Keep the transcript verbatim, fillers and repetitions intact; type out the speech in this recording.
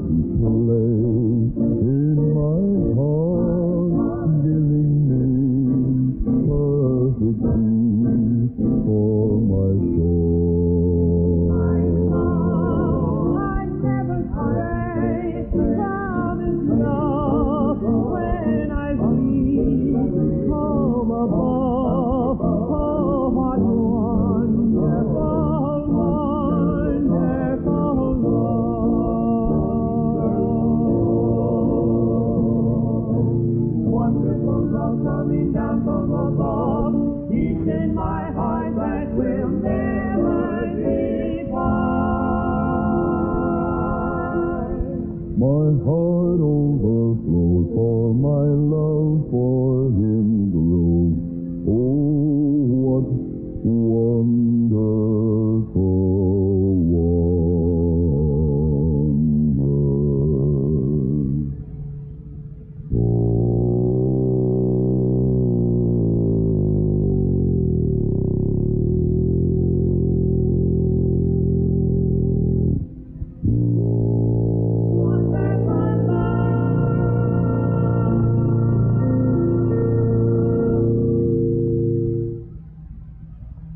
place in my heart, giving me perfect peace for my soul. I never stray from his love when I see home above. Oh, what wonderful, wonderful love. Wonderful love coming down from above. Peace in my heart that will never depart. My heart overflows for my love for him.